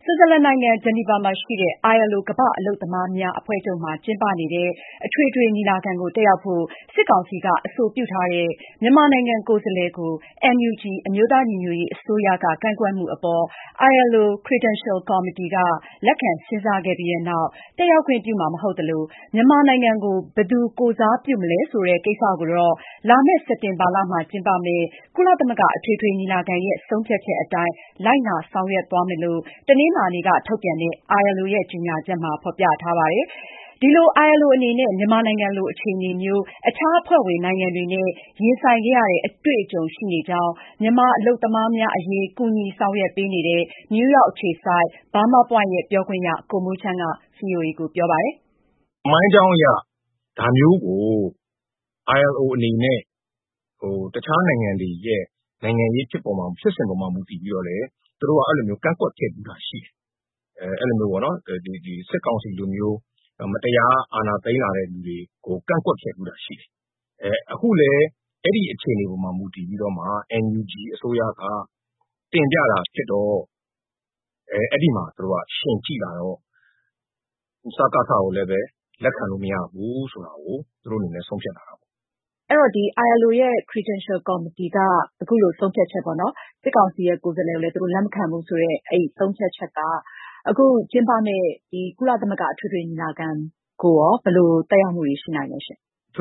ဆွစ်ဇာလန်နိုင်ငံ ဂျနီဗာမှာရှိတဲ့ ILO ကမ္ဘာ့အလုပ်သမားများအဖွဲ့ချုပ်မှာကျင်းပနေတဲ့ အထွေထွေညီလာခံကိုတက်ရောက်ဖို့ စစ်ကောင်စီကအဆိုပြုထားတဲ့ မြန်မာနိုင်ငံကိုယ်စားလှယ်ကို NUG အမျိုးသားညီညွတ်ရေးအစိုးရက ကန့်ကွက်မှုအပေါ် ILO Credential Committee က လက်ခံစဉ်းစားခဲ့ပြီးနောက် တက်ရောက်ခွင့်ပြုမှာမဟုတ်သလို မြန်မာနိုင်ငံကို ဘယ်သူကိုယ်စားပြုမလဲဆိုတဲ့ကိစ္စကိုတော့ လာမယ့်စက်တင်ဘာလမှာကျင်းပမယ့် ကုလသမဂ္ဂအထွေထွေညီလာခံရဲ့ဆုံးဖြတ်ချက်အတိုင်း လိုက်နာဆောင်ရွက်သွားမယ်လို့ တနင်္လာနေ့ကထုတ်ပြန်တဲ့ ILO ရဲ့ကြေညာချက်မှာဖေါ်ပြထားပါတယ်။ ဒီလို ILO အနေနဲ့ မြန်မာနိုင်ငံလိုအခြေအနေမျိုး အခြားအဖွဲ့ဝင်နိုင်ငံတွေနဲ့ ရင်ဆိုင်ခဲ့ရတဲ့အတွေ့အကြုံရှိနေကြောင်း မြန်မာအလုပ်သမားများအရေး ကူညီဆောင်ရွက်ပေးနေတဲ့ နယူးယောက်အခြေစိုက် Burma Point ရဲ့ပြောခွင့်ရ ကိုမိုးချမ်းက VOA ကိုပြောပါတယ်။ “သမိုင်းကြောင်းအရ ဒါမျိုးကို ILO အနေနဲ့ တခြားနိုင်ငံတွေရဲ့နိုင်ငံရေးဖြစ်စဉ်ပေါ်မှာမူတည်ပြီးတော့လည်း သူတို့ကအဲလိုမျိုးကန့်ကွက်ခဲ့ဖူးတာရှိတယ်။ အဲလိုမျိုးပေါ့နော် ဒီစစ်ကောင်စီလိုမျိုးမတရားအာဏာသိမ်းလာတဲ့လူတွေကိုကန့်ကွက်ခဲ့ဖူးတာရှိတယ်။ အခုလည်းအဲဒီအခြေအနေပေါ်မှာမူတည်ပြီးတော့မှ NUG အစိုးရကတင်ပြတာဖြစ်တော့ အဲဒီမှာသူတို့ကယှဉ်ကြည့်လာတော့ စကစကိုလည်းပဲလက်ခံလို့မရဘူးဆိုတာကို သူတို့အနေနဲ့ဆုံးဖြတ်လာတာပေါ့။ ” အဲဒီတော့ ILO ရဲ့ Credential Committee ကအခုလိုဆုံးဖြတ်ချက်ပေါ့နော် စစ်ကောင်စီရဲ့ကိုယ်စားလှယ်ကိုလည်းသူတို့လက်မခံဘူးဆိုတဲ့အဲဒီဆုံးဖြတ်ချက်က အခုကျင်းပမယ့်ကုလသမဂ္ဂအထွေထွေညီလာခံကိုရောဘယ်လိုသက်ရောက်မှုတွေရှိနိုင်လဲရှင့်။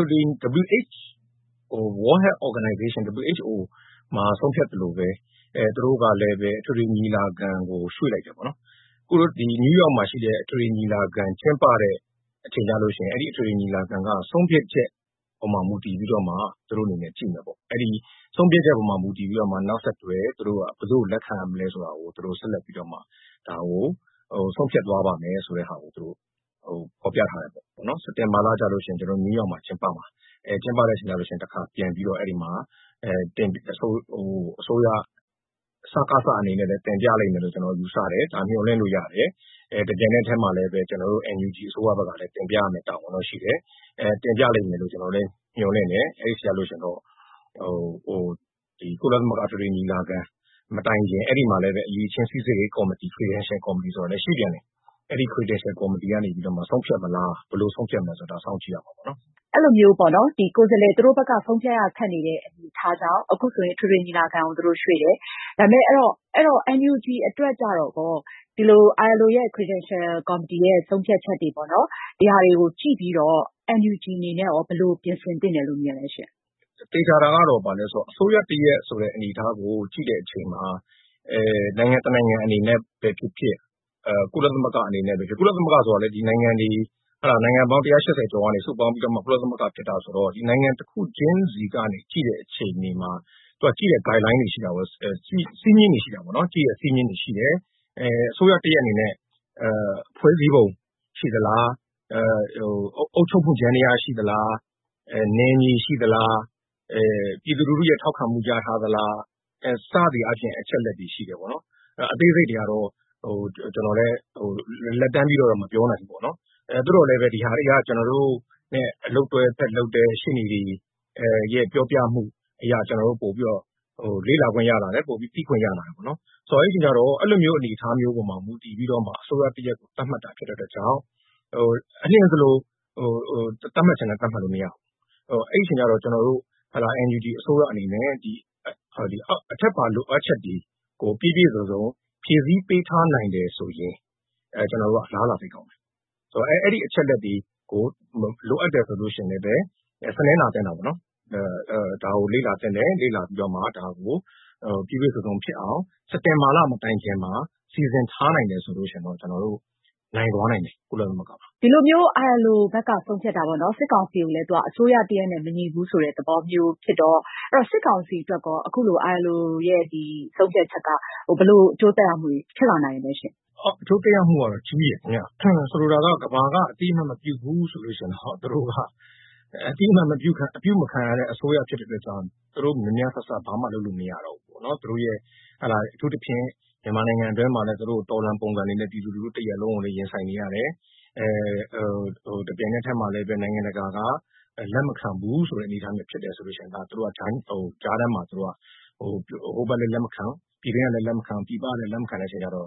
World Health Organization WHO မှာဆုံးဖြတ်သလိုပဲ သူတို့ကလည်းပဲအထွေထွေညီလာခံကိုရွှေ့လိုက်တယ်ပေါ့နော်။ အခုဒီနယူးယောက်မှာရှိတဲ့အထွေထွေညီလာခံကျင်းပတဲ့အချိန်ကျလို့ရှိရင် အဲဒီအထွေထွေညီလာခံကဆုံးဖြတ်ချက်ပေါ်မှာမူတည်ပြီးတော့မှ သူတို့အနေနဲ့ကြည့်မယ်ပေါ့။ အဲဒီဆုံးဖြတ်ချက်ပေါ်မှာမူတည်ပြီးတော့မှနောက်ဆက်တွဲသူတို့ကဘယ်သူ့ကိုလက်ခံမလဲဆိုတာကိုသူတို့ဆက်လက်ပြီးတော့မှဒါကိုဆုံးဖြတ်သွားပါမယ်ဆိုတဲ့ဟာကိုသူတို့ဖော်ပြထားတယ်ပေါ့နော်။ စက်တင်ဘာလကျလို့ရှိရင်နယူးယောက်မှာကျင်းပမှာ။ ကျင်းပတဲ့အချိန်ကျလို့ရှိရင်တခါပြန်ပြီးတော့အဲဒီမှာအစိုးရစကစအနေနဲ့လည်းတင်ပြလိမ့်မယ်လို့ကျနော်တို့ယူဆတယ်။ ဒါမျှော်လင့်လို့ရတယ်။ တပြိုင်နက်ထဲမှာလည်းပဲကျနော်တို့ NUG အစိုးရဘက်ကလည်းတင်ပြရမယ့်တာဝန်တော့ရှိတယ်။ တင်ပြလိမ့်မယ်လို့ကျနော်လည်းမျှော်လင့်တယ်။ အဲဒီကျလို့ရှိရင်တော့ဒီကုလသမဂ္ဂအထွေထွေညီလာခံမတိုင်ခင်အဲဒီမှာလည်းပဲအရည်အချင်းစိစစ်ရေးကော်မတီ Credential Committee ဆိုတာလည်းရှိပြန်တယ်။ အဲဒီ Credential Committee ကနေပြီးတော့မှဆုံးဖြတ်မလားဘယ်လိုဆုံးဖြတ်မလဲဆိုတာစောင့်ကြည့်ရမှာပေါ့နော်။အဲလိုမျိုးပေါ့နော်ဒီကိုယ်စားလှယ်သူတို့ဘက်ကဆုံးဖြတ်ရခက်နေတဲ့အနေအထားကြောင့်အခုဆိုရင်အထွေထွေညီလာခံကိုသူတို့ရွှေ့တယ်။ဒါပေမဲ့အဲဒီတော့ NUG အတွက်ကျတော့ဒီလို ILO ရဲ့ Credential Committee ရဲ့ဆုံးဖြတ်ချက်တွေပေါ့နော်ဒီဟာတွေကိုကြည့်ပြီးတော့ NUG အနေနဲ့ရောဘယ်လိုပြင်ဆင်သင့်တယ်လို့မြင်လဲရှင့်။သေချာတာကတော့ဘာလဲဆိုတော့အစိုးရတရပ်ဆိုတဲ့အနေအထားကိုကြည့်တဲ့အချိန်မှာနိုင်ငံတနိုင်ငံအနေနဲ့ပဲဖြစ်ဖြစ်ကုလသမဂ္ဂအနေနဲ့ပဲဖြစ်ဖြစ်ကုလသမဂ္ဂဆိုတာလည်းဒီနိုင်ငံတွေနိုင်ငံပေါင်း180ကျော်ကနေစုပေါင်းပြီးတော့မှကုလသမဂ္ဂဖြစ်တာဆိုတော့ဒီနိုင်ငံတစ်ခုချင်းစီကနေကြည့်တဲ့အချိန်တွေမှာသူကကြည့်တဲ့ guideline တွေရှိတာပေါ့စည်းမျဉ်းတွေရှိတာပေါ့နော်ကြည့်တဲ့စည်းမျဉ်းတွေရှိတယ်အစိုးရတရပ်အနေနဲ့ဖွဲ့စည်းပုံရှိသလားအုပ်ချုပ်မှုယန္တရားရှိသလားနယ်မြေရှိသလားပြည်သူလူထုရဲ့ထောက်ခံမှုရထားသလားစသည်အားဖြင့်အချက်လက်တွေရှိတယ်ပေါ့နော်အသေးစိတ်တွေကတော့ကျနော်လည်းလက်တန်းပြီးတော့မပြောနိုင်ဘူးပေါ့နော်သို့တော်လည်းပဲဒီဟာတွေကကျနော်တို့နဲ့အလုပ်တွဲဖက်လုပ်တဲ့ရှေ့နေတွေရဲ့ပြောပြမှုအရကျနော်တို့ပို့ပြီးတော့လေ့လာခွင့်ရလာတယ်ပို့ပြီးသိခွင့်ရလာတယ်ပေါ့နော်ဆိုတော့အဲဒီအချိန်ကျတော့အဲလိုမျိုးအနေအထားမျိုးပေါ်မှာမူတည်ပြီးတော့မှအစိုးရတရပ်ကိုသတ်မှတ်တာဖြစ်တဲ့အတွက်ကြောင့်အလျင်စလိုသတ်မှတ်ချင်လည်းသတ်မှတ်လို့မရဘူးအဲဒီအချိန်ကျတော့ကျနော်တို့NUG အစိုးရအနေနဲ့ဒီအထက်ပါလိုအပ်ချက်တွေကိုပြည့်ပြည့်စုံစုံဖြည့်ဆည်းပေးထားနိုင်တယ်ဆိုရင်ကျနော်တို့ကအလားအလာသိပ်ကောင်းတယ်ဆိုတော့အဲဒီအချက်လက်တွေကိုလိုအပ်တယ်ဆိုလို့ရှိရင်လည်းပဲစနည်းနာသင့်တာပေါ့နော်ဒါကိုလေ့လာသင့်တယ်လေ့လာပြီးတော့မှဒါကိုပြည့်ပြည့်စုံစုံဖြစ်အောင်စက်တင်ဘာလမတိုင်ခင်မှာစီစဉ်ထားနိုင်တယ်ဆိုလို့ရှိရင်တော့ကျနော်တို့နိုင်သွားနိုင်တယ်ကုလသမဂ္ဂမှာဒီလိုမျိုး ILO ဘက်ကဆုံးဖြတ်တာပေါ့နော်စစ်ကောင်စီကိုလည်းသူကအစိုးရတရပ်နဲ့မညီဘူးဆိုတဲ့သဘောမျိုးဖြစ်တော့စစ်ကောင်စီအတွက်ကောအခုလို ILO ရဲ့ဒီဆုံးဖြတ်ချက်ကဘယ်လိုအကျိုးသက်ရောက်မှုတွေဖြစ်လာနိုင်လဲရှင်အကျိုးသက်ရောက်မှုကတော့ကြီးတယ်ခင်ဗျဆိုလိုတာကကမ္ဘာကအတိအမှတ်မပြုဘူးဆိုလို့ရှိရင်တော့သူတို့ကအတိအမှတ်မပြုမခံရတဲ့အစိုးရဖြစ်တဲ့အတွက်ကြောင့်သူတို့များများဆဆဘာမှလုပ်လို့မရတော့ဘူးပေါ့နော်သူတို့ရဲ့အထူးသဖြင့်မြန်မာနိုင်ငံအတွင်းမှာလည်းသူတို့တော်လှန်ပုံစံတွေနဲ့ပြည်သူလူထုတရပ်လုံးကိုလည်းရင်ဆိုင်နေရတယ်တပြိုင်နက်တည်းမှာလည်းပဲနိုင်ငံတကာကလက်မခံဘူးဆိုတဲ့အနေအထားမျိုးဖြစ်တယ်ဆိုလို့ရှိရင်ဒါသူတို့ကကြားထဲမှာသူတို့ကဟိုဘက်လည်းလက်မခံပြည်တွင်းကလည်းလက်မခံပြည်ပကလည်းလက်မခံတဲ့အချိန်ကျတော့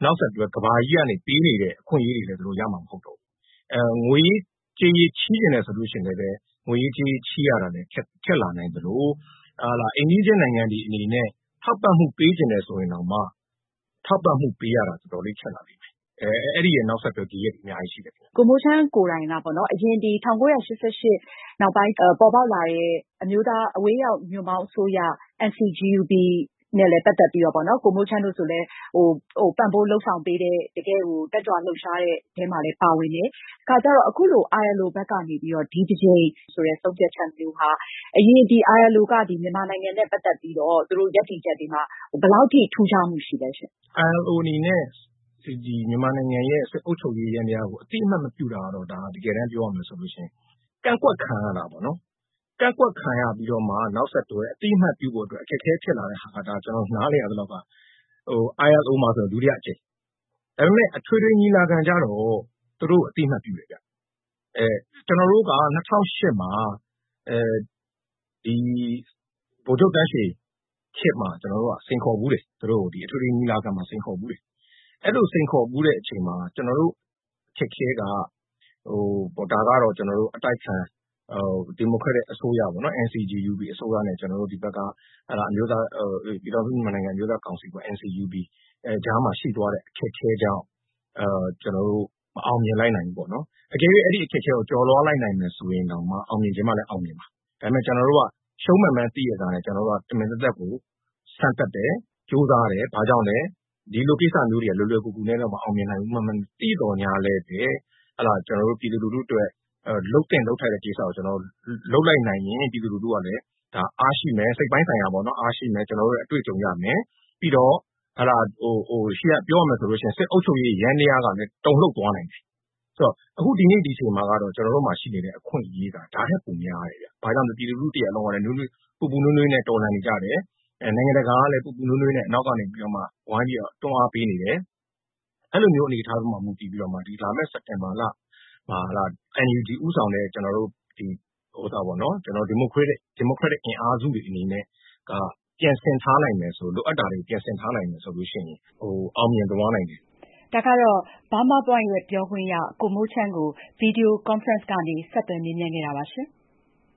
နောက်ဆက်တွဲကဘာကြီးကနေပေးနေတဲ့အခွင့်အရေးတွေလည်းသူတို့ရမှာမဟုတ်တော့ဘူးငွေကြေးချီးကျင်တယ်ဆိုလို့ရှိရင်လည်းငွေကြေးချီးရတာလည်းခက်လာနိုင်သလိုအိမ်နီးချင်းနိုင်ငံတွေအနေနဲ့ထောက်ပံ့မှုပေးကျင်တယ်ဆိုရင်တော့မှထောက်ပံ့မှုပေးရတာတော်တော်လေးခက်လာလိမ့်မယ်အဲ့ဒီရဲ့နောက်ဆက်တွဲဒီရက်အများကြီးရှိတယ်ကိုမိုးချမ်းကိုယ်တိုင်ကပေါ့နော်အရင်ဒီ1988နောက်ပိုင်းပေါ်ပေါက်လာတဲ့အမျိုးသားအဝေးရောက်ညွန့်ပေါင်းအစိုးရ NCGUB နဲ့လည်းပတ်သက်ပြီးတော့ပေါ့နော်ကိုမိုးချမ်းတို့ဆိုလည်းပံ့ပိုးလှုပ်ဆောင်ပေးတဲ့တကယ်ကိုတက်ကြွလှုပ်ရှားတဲ့အဲမှာလည်းပါဝင်တယ်။အခါကျတော့အခုလို ILO ဘက်ကနေပြီးတော့ဒီတစ်ချိန်ဆိုတဲ့ဆုံးဖြတ်ချက်မျိုးဟာအရင်ဒီ ILO ကဒီမြန်မာနိုင်ငံနဲ့ပတ်သက်ပြီးတော့သူတို့ရပ်တည်ချက်တွေမှာဘယ်လောက်ထိထူးခြားမှုရှိလဲရှင်။ ILO အနေနဲ့ဒီမြန်မာနိုင်ငံရဲ့စစ်အုပ်ချုပ်ရေးရန်တရားကိုအတိအမှတ်မပြုတာတော့ဒါတကယ်တမ်းပြောရမယ်ဆိုလို့ရှိရင်ကန့်ကွက်ခံရတာပေါ့နော်ကန့်ကွက်ခံရပြီးတော့မှနောက်ဆက်တွဲအတိအမှတ်ပြုဖို့အတွက်အခက်အခဲဖြစ်လာတဲ့ဟာကဒါကျွန်တော်နားလည်ရသလောက်ကILO မှာဆိုဒုတိယအကြိမ်ဒါပေမဲ့အထွေထွေညီလာခံကြတော့သူတို့အတိအမှတ်ပြုတယ်ဗျကျွန်တော်တို့က2008မှာဒီဗိုလ်ချုပ်တန်းရွှေခေတ်မှာကျွန်တော်တို့ကစိန်ခေါ်ဘူးတယ်သူတို့ဒီအထွေထွေညီလာခံမှာစိန်ခေါ်ဘူးတယ်အဲ့လိုစိန်ခေါ်ဘူးတဲ့အချိန်မှာကျွန်တော်တို့ခက်ခဲကဒါကတော့ကျွန်တော်တို့အတိုက်ခံဒီမိုကရက်တစ်အစိုးရပေါ့နော် NCGUB အစိုးရနဲ့ကျွန်တော်တို့ဒီဘက်ကအမျိုးသားပြည်တော်စုမြန်မာနိုင်ငံအမျိုးသားကောင်စီပေါ့ NCUB ကြားမှာရှိသွားတဲ့အခက်ခဲကြောင့်ကျွန်တော်တို့မအောင်မြင်လိုက်နိုင်ဘူးပေါ့နော်အကယ်၍အဲ့ဒီအခက်ခဲကိုကျော်လွှားလိုက်နိုင်မယ်ဆိုရင်တော့မှအောင်မြင်ခြင်းမှလည်းအောင်မြင်ပါဒါပေမဲ့ကျွန်တော်တို့ကရှုံးမှန်မှန်သိရတာနဲ့ကျွန်တော်တို့ကတမင်သက်သက်ကိုဆန့်တက်တယ်ကြိုးစားတယ်ဘာကြောင့်လဲဒီလိုကိစ္စမျိုးတွေကလွယ်လွယ်ကူကူနဲ့တော့မအောင်မြင်နိုင်ဘူးမှန်သိတော်ညာလဲပဲကျွန်တော်တို့ပြည်သူလူထုအတွက်လှုပ်တင်လှုပ်ထိုက်တဲ့ကိစ္စကိုကျွန်တော်လှုပ်လိုက်နိုင်ရင်ပြည်သူလူထုကလည်းဒါအားရှိမယ်စိတ်ပိုင်းဆိုင်ရာပေါ့နော်အားရှိမယ်ကျွန်တော်တို့ရဲ့အတွေ့အကြုံရမယ်ပြီးတော့ရှေ့ကပြောရမယ်ဆိုလို့ရှိရင်စစ်အုပ်ချုပ်ရေးရန်တရားကလည်းတုံ့လှုပ်သွားနိုင်တယ်ဆိုတော့အခုဒီနေ့ဒီချိန်မှာကတော့ကျွန်တော်တို့မှာရှိနေတဲ့အခွင့်အရေးကဒါထက်ပိုများတယ်ဗျ။ဘာကြောင့်လဲပြည်သူလူထုတရက်လုံးကလည်းပူပူနွေးနွေးနဲ့တော်လှန်နေကြတယ်။နိုင်ငံတကာကလည်းပူပူနွေးနွေးနဲ့နောက်ကနေပြီးတော့မှဝိုင်းပြီးတော့တွန်းအားပေးနေတယ်။အဲ့လိုမျိုးအနေအထားမှာမူတည်ပြီးတော့မှဒီလာမယ့်စက်တင်ဘာလမှာNUG ဥဆောင်တဲ့ကျွန်တော်တို့ဒီပေါ့နော်ကျွန်တော်ဒီမိုကရက်တစ်အင်အားစုတွေအနေနဲ့ကပြင်ဆင်ထားနိုင်မယ်ဆိုလိုအပ်တာတွေပြင်ဆင်ထားနိုင်မယ်ဆိုလို့ရှိရင်အောင်မြင်သွားနိုင်တယ်ဒါကတော့ Burma Point ရဲ့ပြောခွင့်ရကိုမိုးချမ်းကိုဗီဒီယိုကွန်ဖရင့်ကနေဆက်သွယ်မေးမြန်းခဲ့တာပါရှင်။